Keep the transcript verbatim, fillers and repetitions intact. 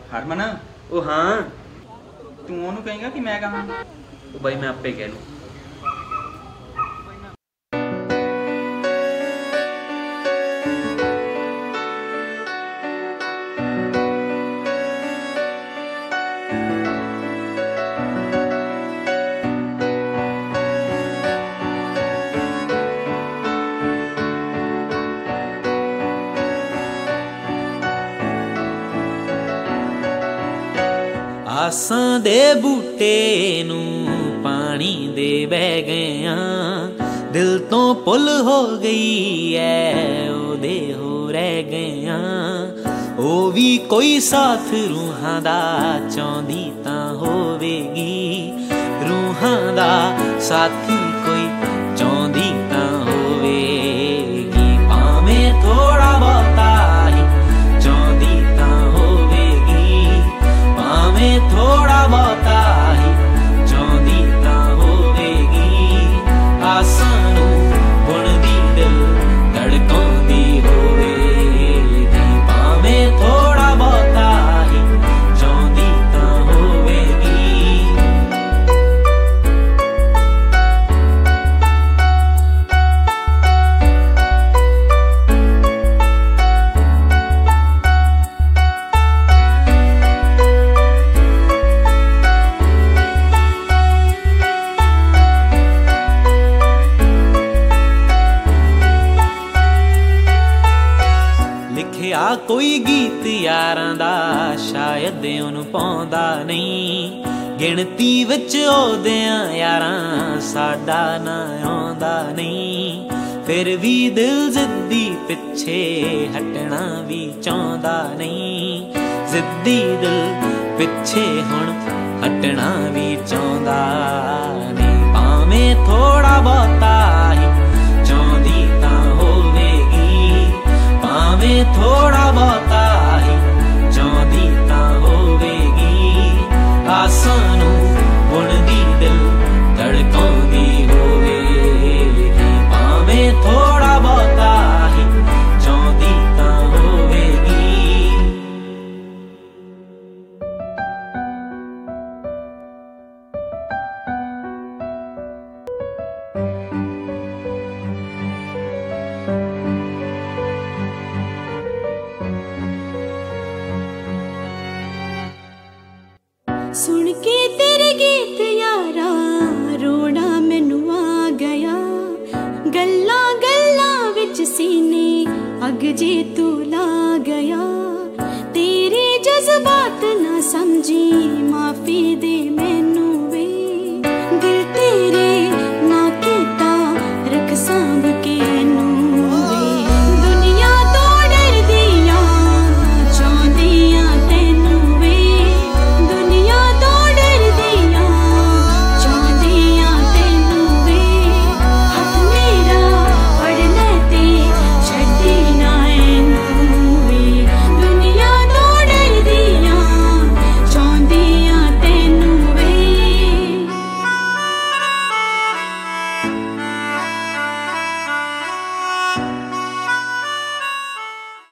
हरमन ओ हाँ तू ओनू कहेगा कि मैं कहाँ? तो भाई मैं आपे कह लूँ। आसां दे बूटे नू पानी दे बह गया, दिल तो पुल हो गई है ओदे हो रह गया। ओ भी कोई साथ रूहां दा चाहंदी तां होवेगी, रूहां दा साथी कोई चाहंदी तां होवेगी। भावें थोड़ा बहुता ही चाहंदी तां होवेगी, भावें थोड़ा बहुता ही चाहंदी तां होवेगी। आसां नूं बुणदी दिल धड़काउंदी होवेगी, भावें थोड़ा बहुता ही चाहंदी तां होवेगी। लिखिया कोई गीत यारां दा शायद उन्हों पाउंदा नहीं, गिणती विच ओदियां यारां साडा ना आउंदा नहीं। फिर भी दिल जिद्दी पिछे हटना भी चाहुंदा नहीं, जिद्दी दिल पिछे हुण हटना भी चाहुंदा नहीं। भावें थोड़ा बहुता ही चाहुंदी तां होवेगी, भावें थोड़ा बहुता ही चाहंदी तां होवेगी। आसां नूं बुणदी दिल धड़काउंदी होवेगी, भावें थोड़ा बहुता ही चाहंदी तां होवेगी। सुन के तेरे गीत यारा रोना मैनू आ गया, गल्लां गल्लां विच सीने अग जे तू ला गया। तेरे जज्बात ना समझी माफी